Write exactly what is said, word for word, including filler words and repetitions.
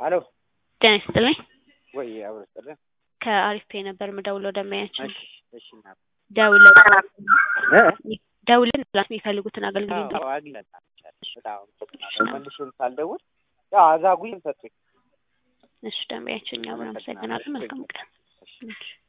አሎ ጤና ይስጥልኝ። ወይ አብረስጥልኝ ከአሪፍ ፔ ነበር ምደውለው ደማያችን እሺ እሺ እና ደውለው እ ደውለን ብላስ የሚፈልጉትን አገልግሎት አዎ አግኝተናል። በጣም መልሼም ሳልደውል ያው አዛጉኝ ሰጡኝ። እሺ ደማያችን ያው አመሰግናለሁ። መልካም ቀን።